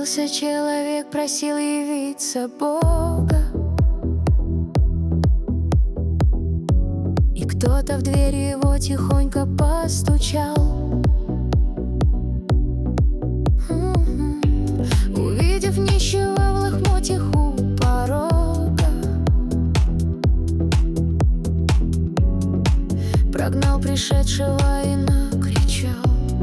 Молился человек, просил явиться Бога, и кто-то в дверь его тихонько постучал. Увидев нищего в лохмотьях у порога, прогнал пришедшего и накричал: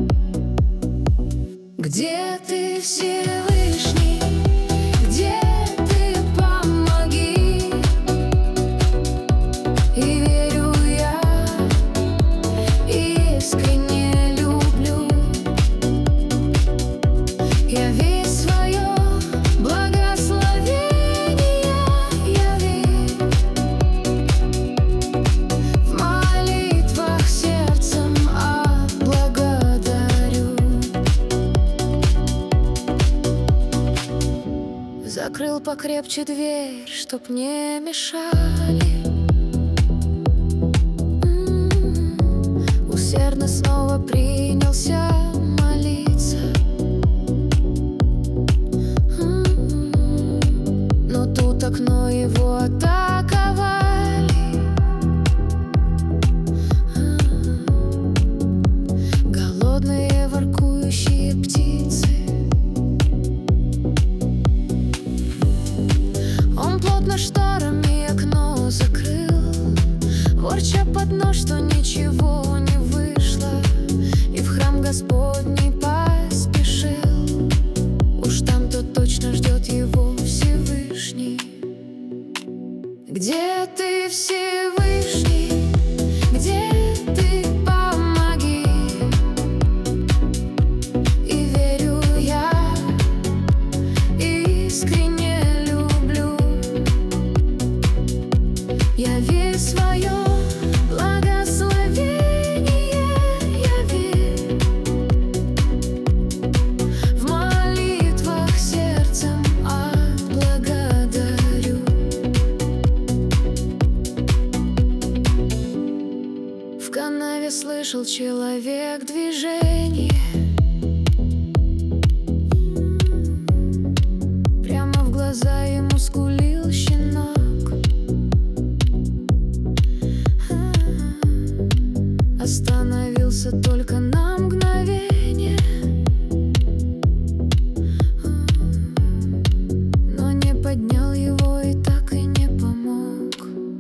«Где ты, Всевышний? Где ты? Помоги!» И верю я, искренне люблю. Яви свое благословение, яви в молитвах сердцем отблагодарю. Закрыл покрепче дверь, чтоб не мешали. Усердно снова принялся молиться. Но тут окно его атаковали. Голодные воркующие птицы. Он плотно шторами окно закрыл, ворча под нос, что ничего не вышло, и в храм Господний поспешил. Уж там-то точно ждет его Всевышний. Где ты, Всевышний? Где ты? Помоги. И верю я, искренне люблю. Яви свое благословение, яви в молитвах сердцем отблагодарю. В канаве слышал человек движение. Прямо в глаза ему скулил щенок. Остановился только на мгновение, но не поднял его и так и не помог.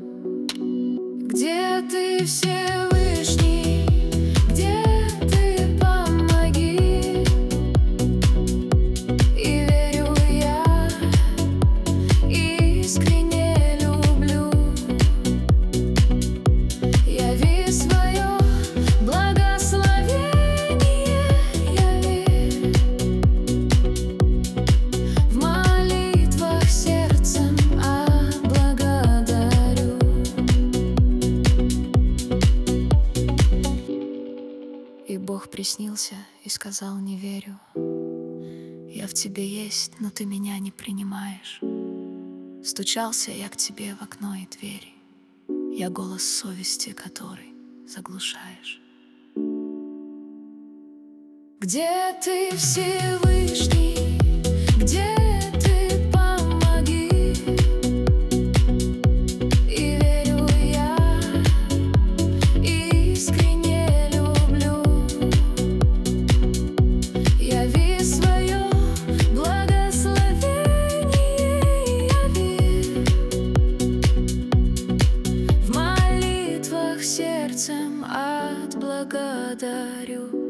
Где ты, Всевышний? Где ты? Помоги. И верю я, искренне люблю. Яви свое благословение, яви в молитвах сердцем отблагодарю. И Бог приснился и сказал: не верю. Я в тебе есть, но ты меня не принимаешь. Стучался я к тебе в окно и двери. Я голос совести, который заглушаешь. Где ты, Всевышний? Где ты? Помоги. И верю я, искренне люблю. Яви свое благословение, яви в молитвах сердцем отблагодарю.